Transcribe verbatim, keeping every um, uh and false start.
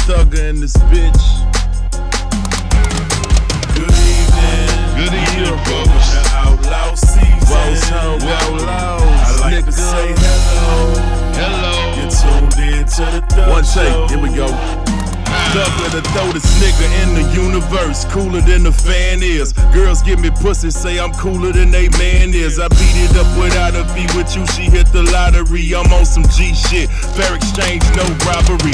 Thugger in this bitch. Good evening. Good evening, Yeah, folks. the outlaw season. Woes home, outlaws. I like nigga. to say hello. Hello. You're tuned in to the Thug One Show. take, here we go. Thugger to throw this nigga in the universe, cooler than the fan is. Girls give me pussy, say I'm cooler than they man is. I beat it up without a fee with you, she hit the lottery. I'm on some G shit, fair exchange, no robbery.